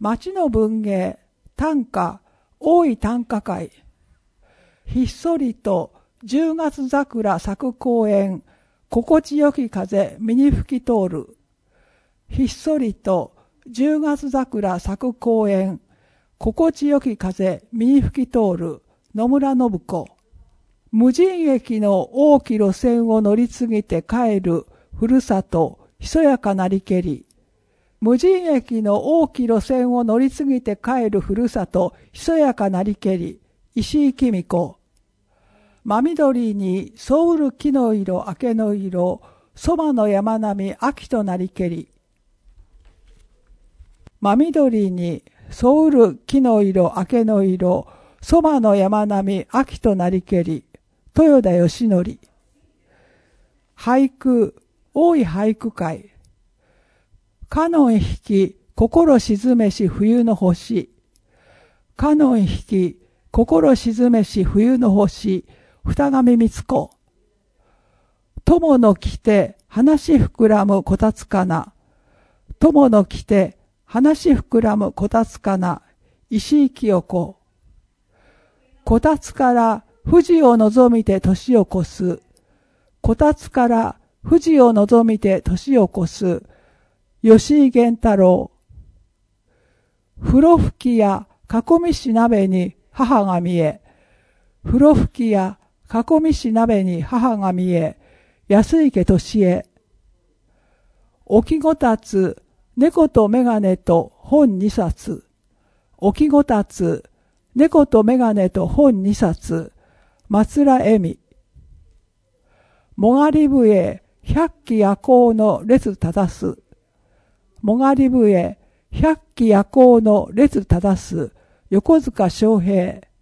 町の文芸、短歌、大井短歌会。ひっそりと10月桜咲く公園、心地よき風身に吹き通る。ひっそりと10月桜咲く公園、心地よき風身に吹き通る。野村信子。無人駅の大き路線を乗り継ぎて帰るふるさと、ひそやかなりけり。無人駅の大き路線を乗り継ぎて帰るふるさと、ひそやかなりけり。石井公子。真緑にそうる木の色明けの色、そばの山並み秋となりけり。真緑にそうる木の色明けの色、そばの山並み秋となりけり。豊田義則。俳句、大井俳句会。カノン引き、心静めし冬の星。カノン引き、心静めし冬の星。二上光子。友の来て、話膨らむこたつかな。友の来て、話膨らむこたつかな。石井清子。こたつから富士を望みて年を越す。こたつから富士を望みて年を越す。吉井源太郎。風呂吹きや囲みし鍋に母が見え。風呂吹きや囲みし鍋に母が見え。安池俊恵。起きごたつ、猫とメガネと本2冊。起きごたつ、猫とメガネと本2冊。松浦恵美。もがり笛、百鬼夜行の列正す。もがり笛、百鬼夜行の列正す。横塚昌平。